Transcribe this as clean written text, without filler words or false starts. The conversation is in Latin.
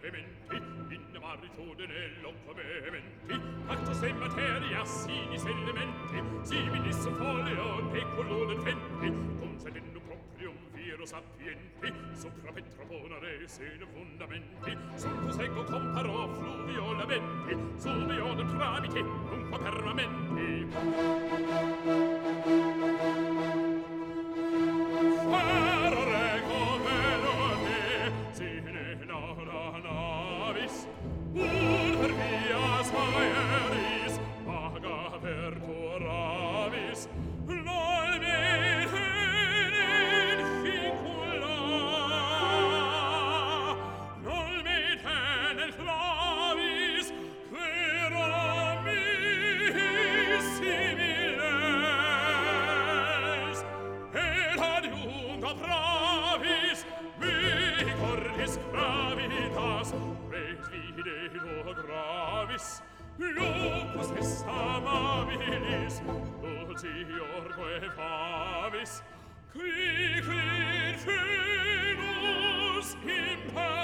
vehementi, in maritudine locomementi, pactus e materia sinis elementi, similis folio peculum venti, cum sedendo proprium viro sapienti, sopra petra bonare sene fundamenti, sulcus ego comparo fluviolamenti, subio tramite, unqua permanenti. Faro rego melone, sine navis, per vias aeris, vaga verturavis, nol me tenet ficula, nol me tenet flavis, quera similes, et adiunta pravis, me cordis gravitas, res videtur gravis, locus est amabilis, dulciorque famis, qui quid Venus impar